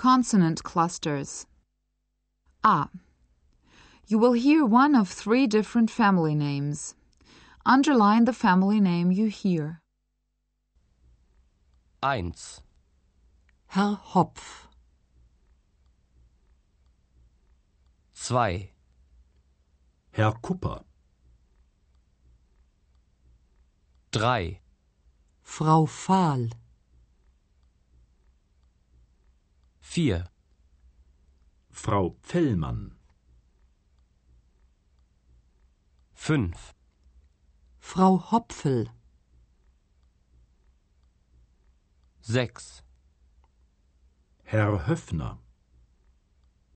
Consonant clusters. A. You will hear one of 3 different family names. Underline the family name you hear. 1. Herr Hopf. 2. Herr Kupper. 3. Frau Fahl. 4. Frau Pfellmann. 5. Frau Hopfel. 6. Herr Höffner.